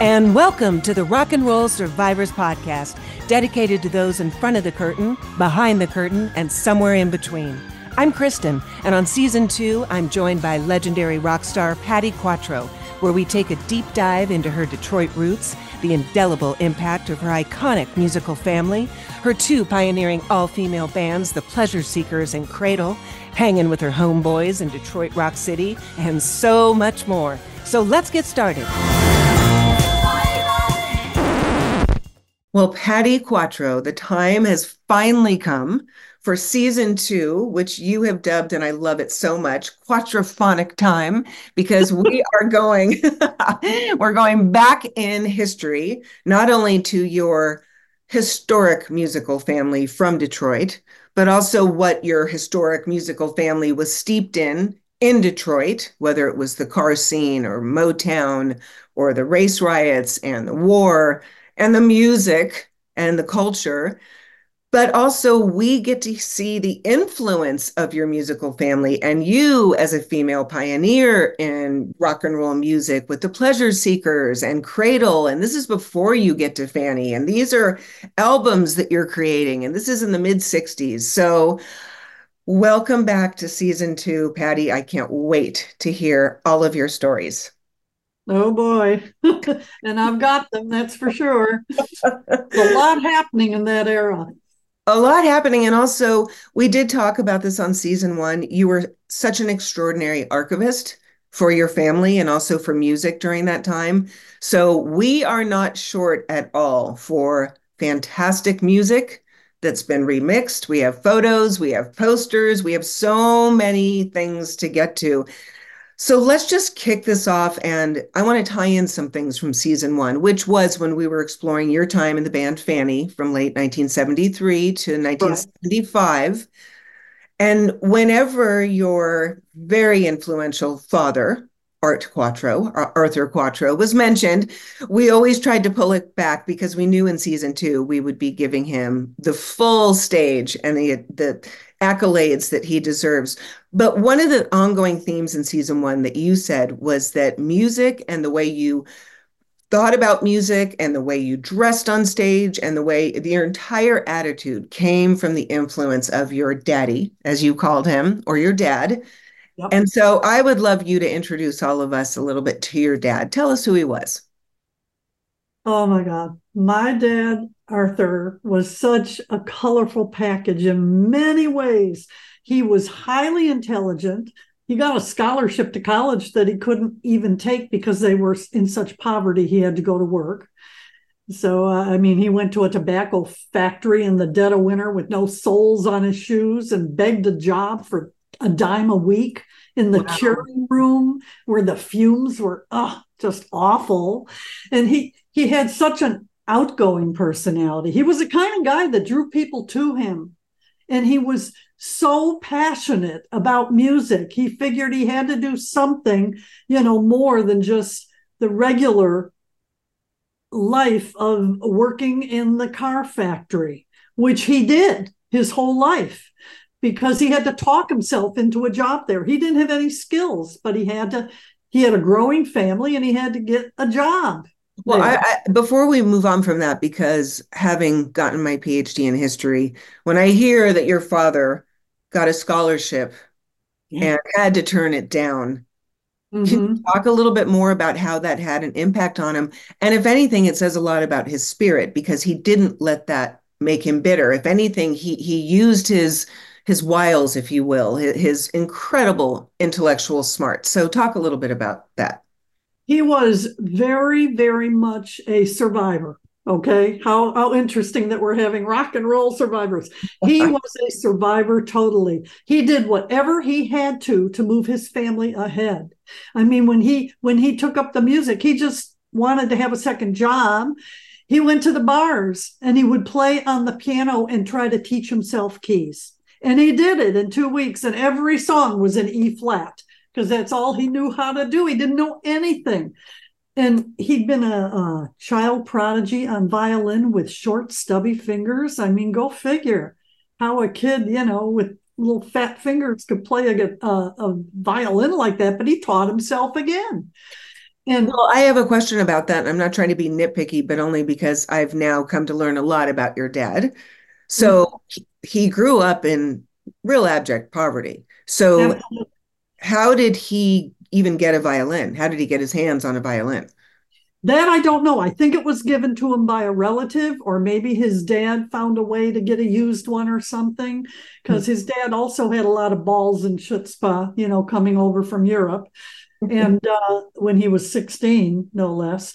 and welcome to the Rock and Roll Survivors Podcast, dedicated to those in front of the curtain, behind the curtain, and somewhere in between. I'm Kristen, and on Season 2, I'm joined by legendary rock star Patti Quatro, where we take a deep dive into her Detroit roots, the indelible impact of her iconic musical family, her two pioneering all-female bands, the Pleasure Seekers and Cradle, hanging with her homeboys in Detroit Rock City, and so much more. So let's get started. Well, Patti Quatro, the time has finally come for Season 2, which you have dubbed, and I love it so much, Quatrophonic Time, because we're going back in history, not only to your historic musical family from Detroit, but also what your historic musical family was steeped in Detroit, whether it was the car scene or Motown or the race riots and the war and the music and the culture. But also we get to see the influence of your musical family and you as a female pioneer in rock and roll music with the Pleasure Seekers and Cradle. And this is before you get to Fanny. And these are albums that you're creating. And this is in the mid-60s. So welcome back to Season 2, Patti. I can't wait to hear all of your stories. Oh boy. And I've got them, that's for sure. A lot happening in that era. A lot happening. And also, we did talk about this on Season 1. You were such an extraordinary archivist for your family and also for music during that time. So we are not short at all for fantastic music that's been remixed. We have photos, we have posters, we have so many things to get to. So let's just kick this off, and I want to tie in some things from Season 1, which was when we were exploring your time in the band Fanny from late 1973 to 1975. Right. And whenever your very influential father, Arthur Quatro, was mentioned, we always tried to pull it back because we knew in Season 2 we would be giving him the full stage and the accolades that he deserves. But one of the ongoing themes in Season 1 that you said was that music and the way you thought about music and the way you dressed on stage and the way your entire attitude came from the influence of your daddy, as you called him, or your dad. Yep. And so I would love you to introduce all of us a little bit to your dad. Tell us who he was. Oh my God. My dad, Arthur, was such a colorful package in many ways. He was highly intelligent. He got a scholarship to college that he couldn't even take because they were in such poverty. He had to go to work. So, he went to a tobacco factory in the dead of winter with no soles on his shoes and begged a job for a dime a week in the curing room where the fumes were just awful. And he had such an outgoing personality. He was the kind of guy that drew people to him. And he was so passionate about music. He figured he had to do something, more than just the regular life of working in the car factory, which he did his whole life because he had to talk himself into a job there. He didn't have any skills, but he had a growing family and he had to get a job. Well, I before we move on from that, because having gotten my PhD in history, when I hear that your father got a scholarship and had to turn it down, can you talk a little bit more about how that had an impact on him? And if anything, it says a lot about his spirit because he didn't let that make him bitter. If anything, he used his wiles, if you will, his incredible intellectual smarts. So talk a little bit about that. He was very, very much a survivor. Okay. How interesting that we're having rock and roll survivors. He was a survivor totally. He did whatever he had to move his family ahead. When he took up the music, he just wanted to have a second job. He went to the bars and he would play on the piano and try to teach himself keys. And he did it in 2 weeks, and every song was in E flat because that's all he knew how to do. He didn't know anything. And he'd been a child prodigy on violin with short, stubby fingers. Go figure how a kid, with little fat fingers could play a violin like that, but he taught himself again. And Well, I have a question about that. I'm not trying to be nitpicky, but only because I've now come to learn a lot about your dad. mm, So he grew up in real abject poverty. So and how did he even get a violin? How did he get his hands on a violin? that I don't know. I think it was given to him by a relative, or maybe his dad found a way to get a used one or something, because his dad also had a lot of balls and chutzpah, coming over from Europe. And when he was 16, no less.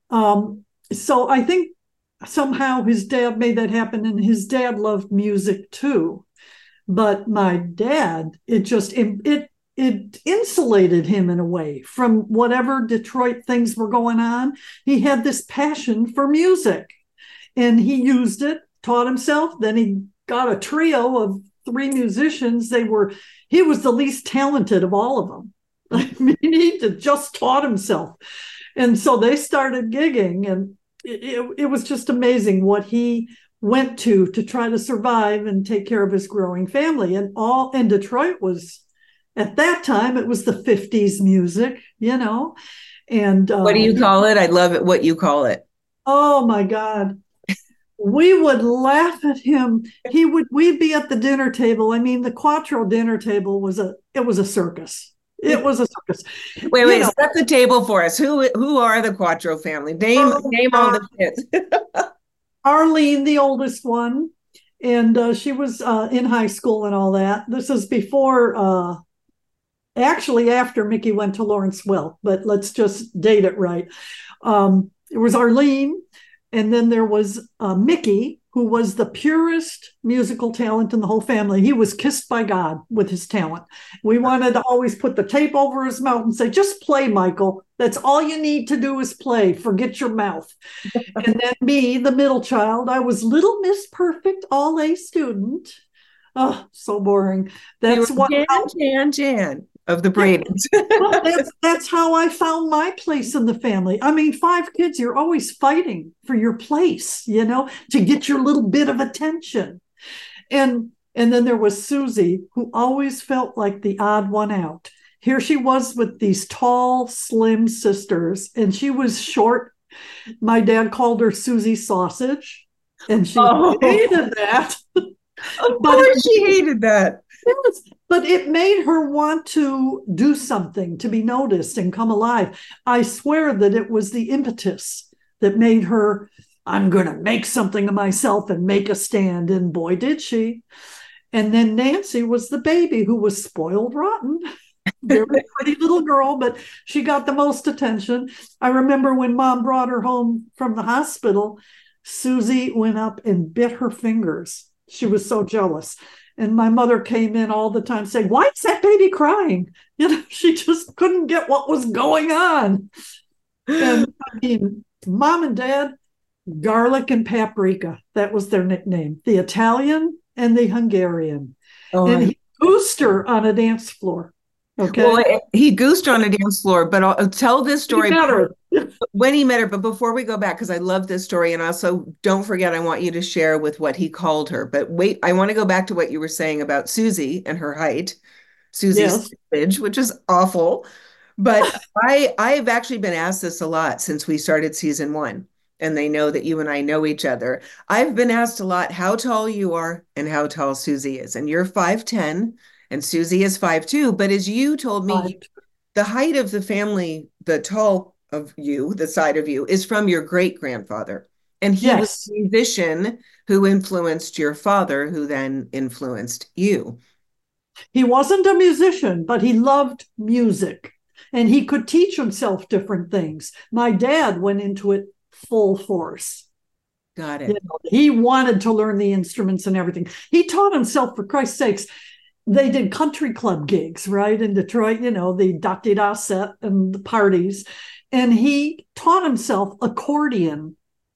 So I think somehow his dad made that happen, and his dad loved music too. But my dad, it insulated him in a way from whatever Detroit things were going on. He had this passion for music, and he used it, taught himself. Then he got a trio of three musicians. He was the least talented of all of them. I mean, he just taught himself. And so they started gigging, and it was just amazing what he went to try to survive and take care of his growing family. And Detroit was, at that time, it was the 50s music. And What do you call it? I love it. What you call it? oh my God, we would laugh at him. We'd be at the dinner table. I mean, the Quattro dinner table it was a circus. It was a circus. You Wait, know, set the table for us. Who are the Quattro family? Name oh name all God, the kids. Arlene, the oldest one, and she was in high school and all that. This is before, actually, after Mickey went to Lawrence Welk, but let's just date it right. It was Arlene, and then there was Mickey, who was the purest musical talent in the whole family. He was kissed by God with his talent. We wanted to always put the tape over his mouth and say, just play, Michael. That's all you need to do is play. Forget your mouth. And then me, the middle child, I was Little Miss Perfect, all A student. Oh, so boring. You were That's what. Jan of the Yeah, Bradens. well, that's how I found my place in the family. I mean, five kids, you're always fighting for your place, to get your little bit of attention. And then there was Susie, who always felt like the odd one out. Here she was with these tall, slim sisters, and she was short. My dad called her Susie Sausage, and she Oh, hated that. of But course she hated that. yes, but it made her want to do something, to be noticed and come alive. I swear that it was the impetus that made her, I'm going to make something of myself and make a stand. And boy, did she. And then Nancy was the baby who was spoiled rotten. Very pretty little girl, but she got the most attention. I remember when mom brought her home from the hospital, Susie went up and bit her fingers. She was so jealous. And my mother came in all the time saying, why is that baby crying? She just couldn't get what was going on. And I mean, mom and dad, garlic and paprika, that was their nickname, the Italian and the Hungarian. Oh, And he goosed her on a dance floor. well, Okay. he goosed on a dance floor, but I'll tell this He story met her. when he met her. But before we go back, because I love this story, and also don't forget, I want you to share with what he called her. But wait, I want to go back to what you were saying about Susie and her height, Susie's Yes. image, which is awful. But I've actually been asked this a lot since we started season one, and they know that you and I know each other. I've been asked a lot how tall you are and how tall Susie is, and you're 5'10", and Susie is 5'2". But as you told me, the height of the family, the tall of you, the side of you, is from your great grandfather. And he was Yes. a musician who influenced your father, who then influenced you. He wasn't a musician, but he loved music and he could teach himself different things. My dad went into it full force. Got it. He wanted to learn the instruments and everything. He taught himself, for Christ's sakes. They did country club gigs, right, in Detroit, the da-di-da set and the parties. And he taught himself accordion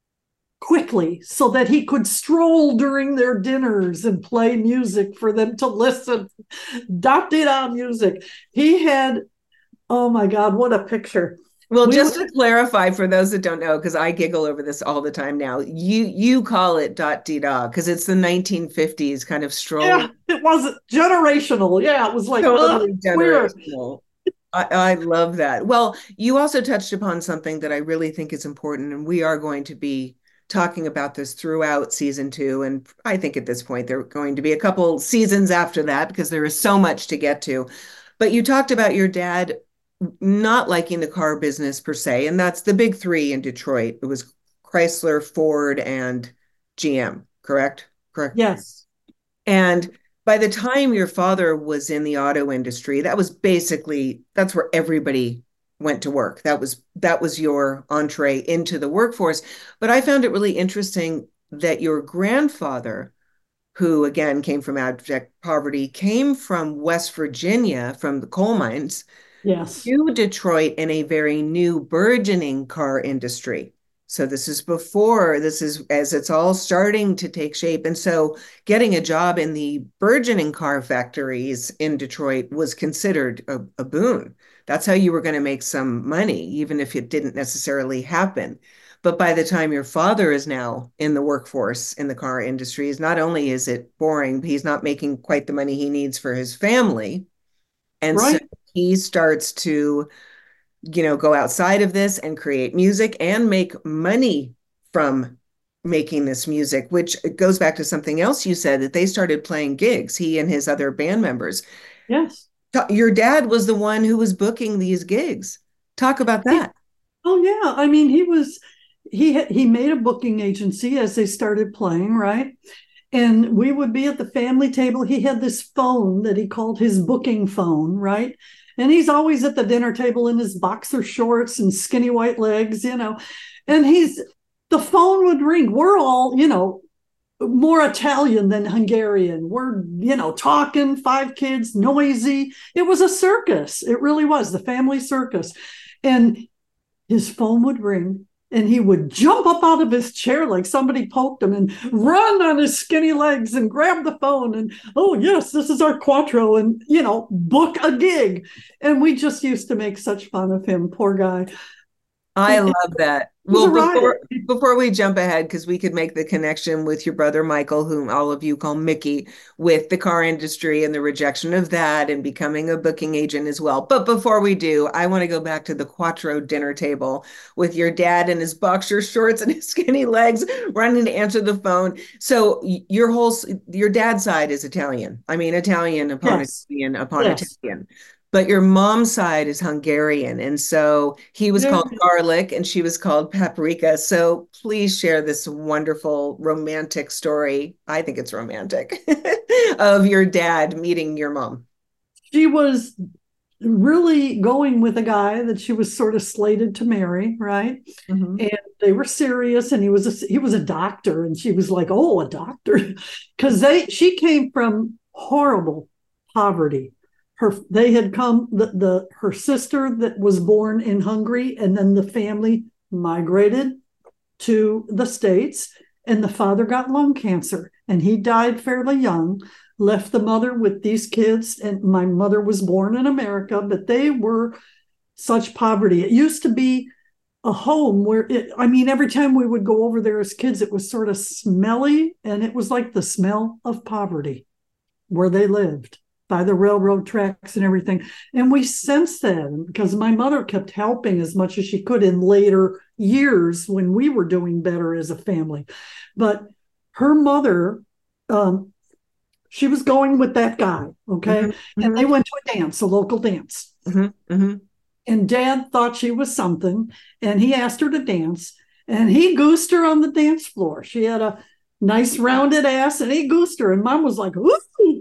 quickly so that he could stroll during their dinners and play music for them to listen. Da-di-da music. He had, oh my God, what a picture. Well, We just would, to clarify for those that don't know, because I giggle over this all the time now, you call it dot dee da because it's the 1950s kind of strolling, yeah, it wasn't generational. Yeah, it was like, totally weird. generational. I love that. Well, you also touched upon something that I really think is important, and we are going to be talking about this throughout season two. And I think at this point, there are going to be a couple seasons after that because there is so much to get to. But you talked about your dad not liking the car business per se, and that's the big three in Detroit. It was Chrysler, Ford, and GM, correct? Correct. Yes. And by the time your father was in the auto industry, that was basically that's where everybody went to work. That was your entree into the workforce. But I found it really interesting that your grandfather, who again came from abject poverty, came from West Virginia from the coal mines Yes. to Detroit in a very new burgeoning car industry. So this is as it's all starting to take shape. And so getting a job in the burgeoning car factories in Detroit was considered a boon. That's how you were going to make some money, even if it didn't necessarily happen. But by the time your father is now in the workforce in the car industries, not only is it boring, but he's not making quite the money he needs for his family. And so Right. he starts to, go outside of this and create music and make money from making this music, which goes back to something else you said that they started playing gigs, he and his other band members. Yes. Your dad was the one who was booking these gigs. Talk about that. Oh yeah. I mean, he made a booking agency as they started playing, right? And we would be at the family table. He had this phone that he called his booking phone, right? And he's always at the dinner table in his boxer shorts and skinny white legs, And the phone would ring. We're all, more Italian than Hungarian. We're, talking, five kids, noisy. It was a circus. It really was the family circus. And his phone would ring and he would jump up out of his chair like somebody poked him and run on his skinny legs and grab the phone and, oh, yes, this is our Quattro, and, book a gig. And we just used to make such fun of him, poor guy. I It love that. was a Well, riot. before we jump ahead, because we could make the connection with your brother Michael, whom all of you call Mickey, with the car industry and the rejection of that and becoming a booking agent as well. But before we do, I want to go back to the Quattro dinner table with your dad in his boxer shorts and his skinny legs running to answer the phone. So your dad's side is Italian. I mean, Italian upon Yes. Italian upon Yes. Italian. But your mom's side is Hungarian. And so he was Yeah. called garlic and she was called paprika. So please share this wonderful romantic story. I think it's romantic of your dad meeting your mom. She was really going with a guy that she was sort of slated to marry, right? Mhm. And they were serious, and he was a doctor, and she was like, "Oh, a doctor," because she came from horrible poverty. They had come her sister that was born in Hungary, and then the family migrated to the States, and the father got lung cancer, and he died fairly young, left the mother with these kids. And my mother was born in America, but they were such poverty. It used to be a home where every time we would go over there as kids, it was sort of smelly, and it was like the smell of poverty where they lived by the railroad tracks and everything. And we sensed that because my mother kept helping as much as she could in later years when we were doing better as a family. But her mother, she was going with that guy, okay? Mhm, And they mhm, went to a dance, a local dance. mhm, mhm. And dad thought she was something, and he asked her to dance, and he goosed her on the dance floor. She had a nice rounded ass, and he goosed her, and mom was like, ooh.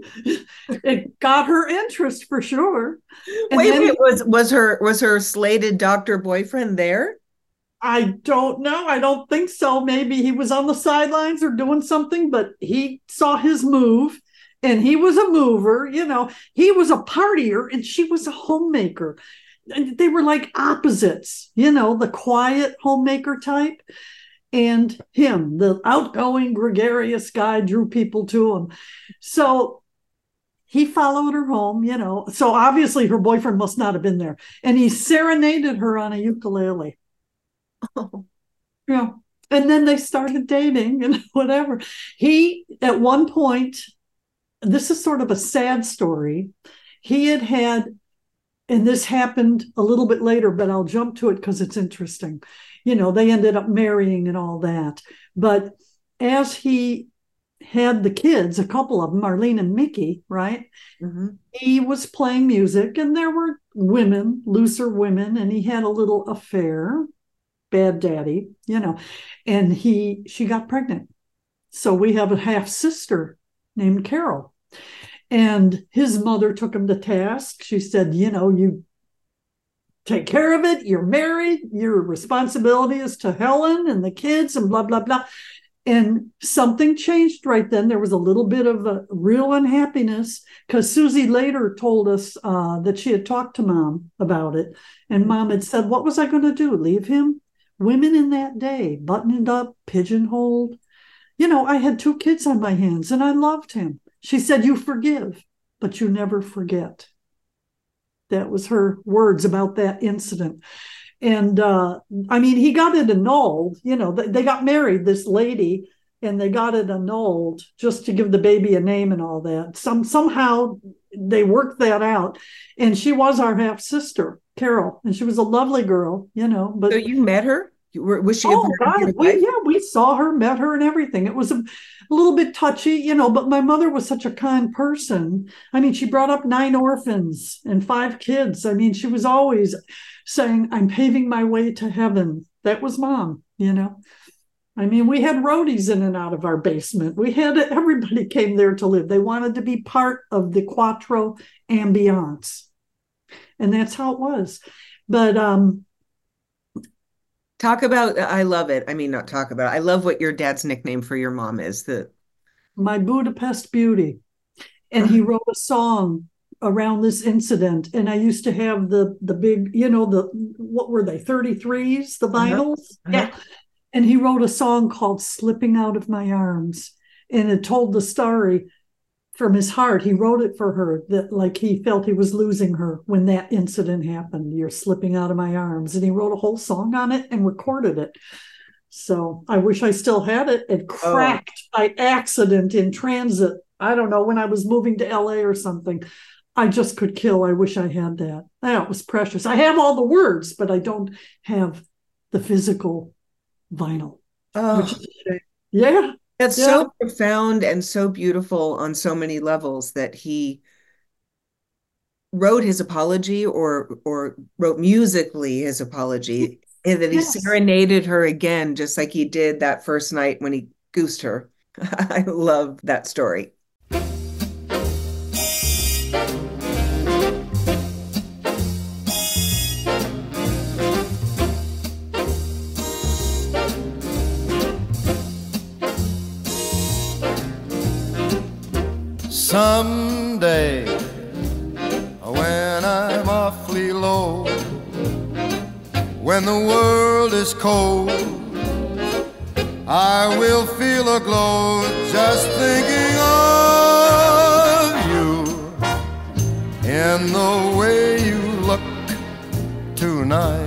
It got her interest for sure. And Wait, then wait, was her slated doctor boyfriend there? I don't know. I don't think so. Maybe he was on the sidelines or doing something, but he saw his move, and he was a mover. He was a partier and she was a homemaker. They were like opposites, the quiet homemaker type, and him, the outgoing, gregarious guy, drew people to him. So he followed her home. So obviously her boyfriend must not have been there. And he serenaded her on a ukulele. Yeah. And then they started dating and whatever. He, at one point, this is sort of a sad story. He had and this happened a little bit later, but I'll jump to it because it's interesting. They ended up marrying and all that. But as he had the kids, a couple of them, Marlene and Mickey, right? Mm-hmm. He was playing music, and there were women, looser women, and he had a little affair, bad daddy, and she got pregnant. So we have a half sister named Carol. And his mother took him to task. She said, you take care of it. You're married. Your responsibility is to Helen and the kids and blah, blah, blah. And something changed right then. There was a little bit of a real unhappiness because Susie later told us that she had talked to Mom about it. And Mom had said, what was I going to do? Leave him? Women in that day, buttoned up, pigeonholed. I had 2 kids on my hands and I loved him. She said, you forgive, but you never forget. That was her words about that incident. And he got it annulled. They got married, this lady, and they got it annulled just to give the baby a name and all that. Somehow they worked that out. And she was our half sister, Carol, and she was a lovely girl, But So you met her? Was she a oh part of your God, life? we saw her, met her, and everything. It was a little bit touchy, but my mother was such a kind person. She brought up 9 orphans and 5 kids. She was always saying, "I'm paving my way to heaven." That was Mom, we had roadies in and out of our basement. We had everybody came there to live. They wanted to be part of the Quattro ambiance, and that's how it was. But Talk about, I love it. Not talk about it. I love what your dad's nickname for your mom is. My Budapest Beauty. And he wrote a song around this incident. And I used to have the big, what were they, 33s, the vinyls? Yeah. And he wrote a song called Slipping Out of My Arms. And it told the story from his heart. He wrote it for her that like he felt he was losing her when that incident happened. You're slipping out of my arms. And he wrote a whole song on it and recorded it. So I wish I still had it. It cracked by accident in transit. I don't know, when I was moving to LA or something. I just could kill. I wish I had that. That was precious. I have all the words, but I don't have the physical vinyl. Which is a shame. Yeah. That's so profound and so beautiful on so many levels that he wrote his apology or wrote musically his apology, and that he serenaded her again, just like he did that first night when he goosed her. I love that story. Someday, when I'm awfully low, when the world is cold, I will feel a glow just thinking of you in the way you look tonight.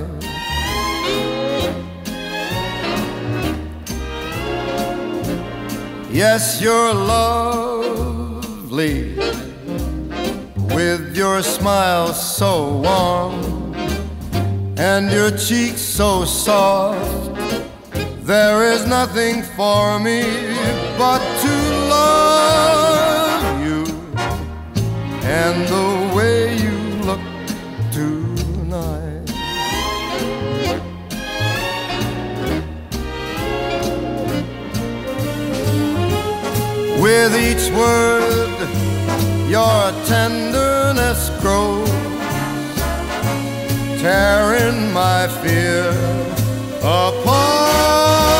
Yes, you're lovely, with your smile so warm and your cheeks so soft. There is nothing for me but to love you and the way you look tonight. With each word, your tenderness grows, tearing my fear apart.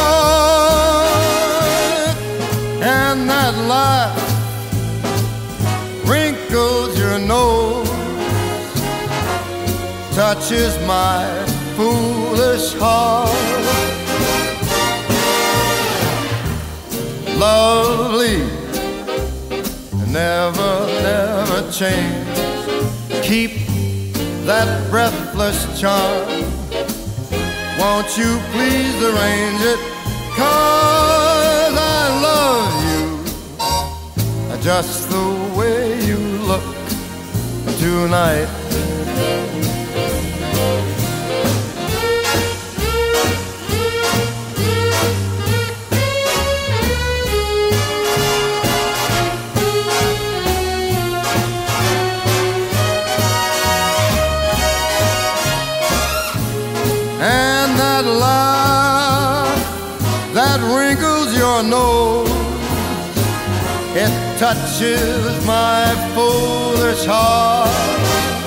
And that laugh wrinkles your nose, touches my foolish heart. Lovely, never, never change. Keep that breathless charm. Won't you please arrange it? 'Cause I love you just the way you look tonight. your nose, it touches my foolish heart.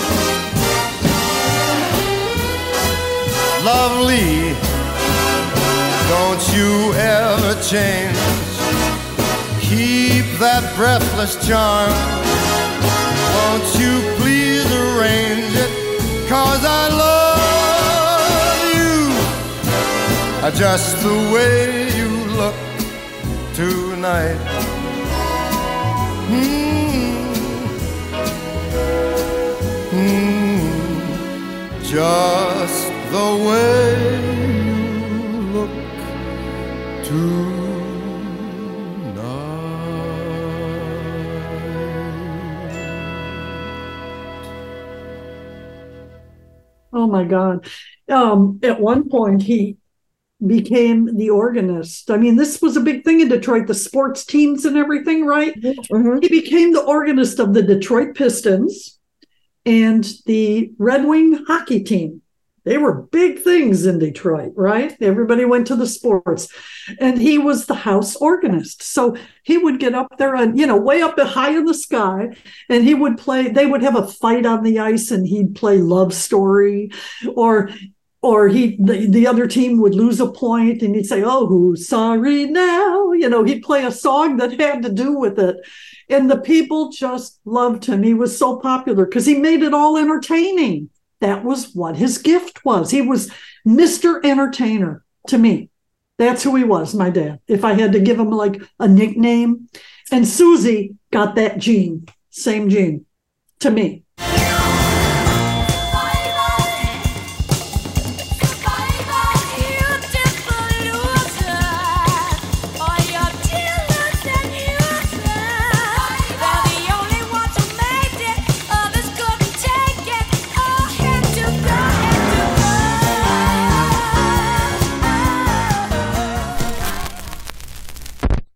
Lovely, don't you ever change. Keep that breathless charm. Won't you please arrange it? 'Cause I love you just the way you look tonight. Just the way you look tonight. Oh my God. At one point, he became the organist. I mean, this was a big thing in Detroit, the sports teams and everything, right? Mm-hmm. He became the organist of the Detroit Pistons and the Red Wing hockey team. They were big things in Detroit, right? Everybody went to the sports. And he was the house organist. So he would get up there and, way up high in the sky, and he would play, they would have a fight on the ice and he'd play Love Story, or the other team would lose a point and he'd say, "Oh, who's sorry now?" He'd play a song that had to do with it. And the people just loved him. He was so popular because he made it all entertaining. That was what his gift was. He was Mr. Entertainer to me. That's who he was, my dad. If I had to give him like a nickname. And Susie got that gene, same gene to me.